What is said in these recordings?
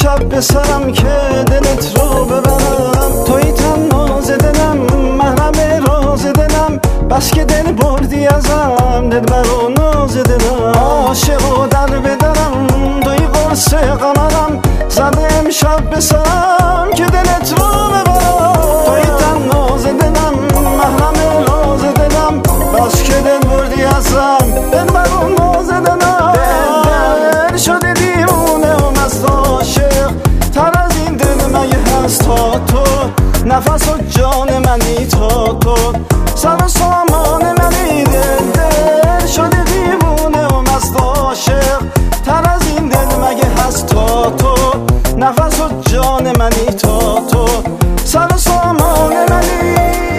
امشب به سرم که دلت رو ببرم. توی تناز دلم، محرم راز دلم، بس که دل بردی ازم، دل برو ناز دلم. عاشق و در بدرم، توی قرص قمرم، زده امشب به سرم که دلت رو ببرم. توی تناز دلم، محرم راز دلم، بس که دل بردی ازم، دل برو ناز دلم. دل شده دیوونه و مست عاشق، تر از این دل مگه هست تا تو؟ نفس و جان منی تا تو، سر و سامان منی. دل شده دیوونه و مست عاشق، تر از این دل مگه هست تا تو؟ نفس و جان منی تا تو، سر و سامان منی.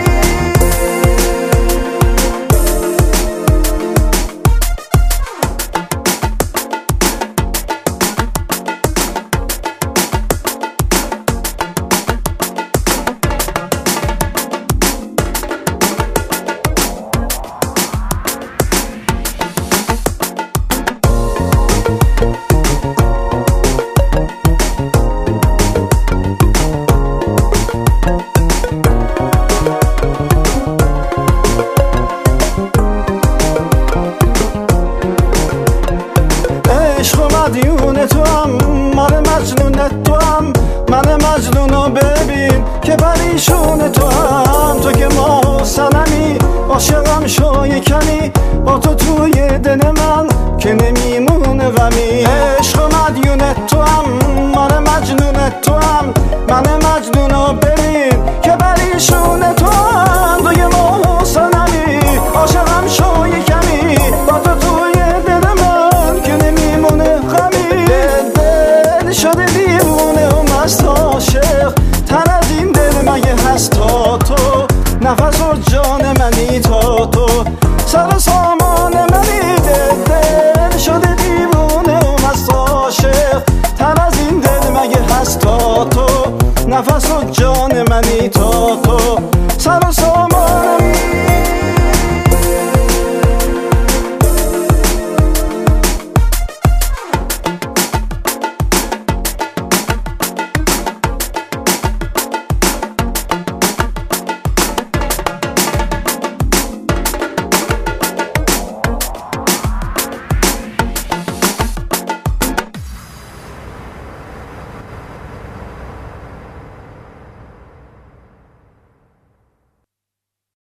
مدیون تو هم، من مجنون تو هم، من مجنونو ببین که پریشون تو هم. تو که ما سنمی، عاشقم شو یکمی،